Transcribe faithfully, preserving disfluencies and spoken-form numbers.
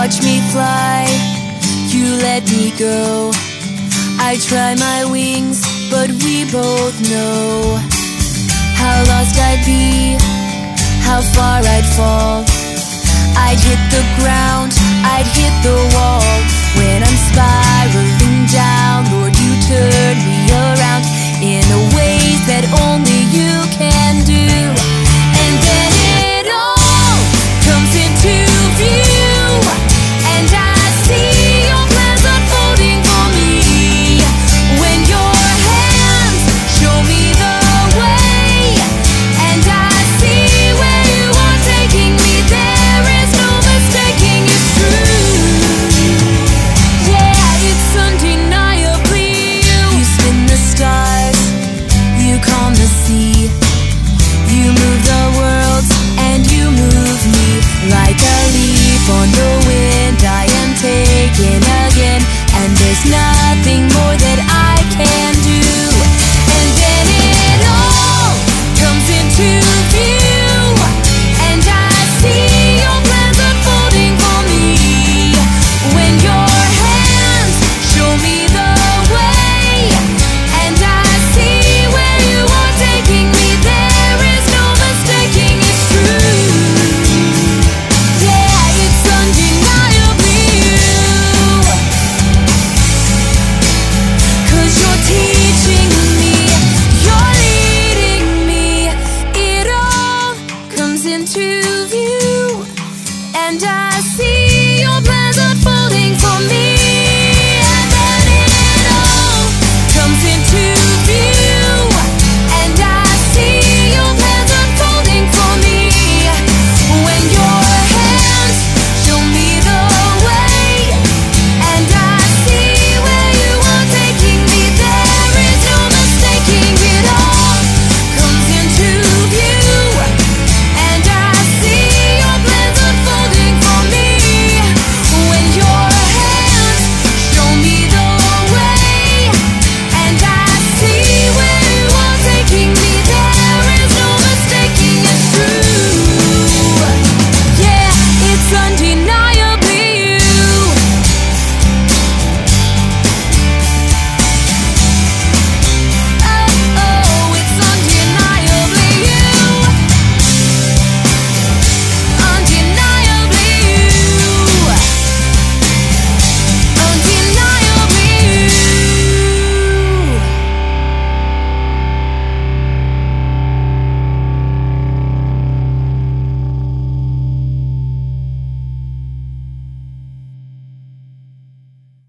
watch me fly, you let me go. I try my wings, but we both know how lost I'd be, how far I'd fall. I'd hit the ground, I'd hit the wall when I'm spiraling down the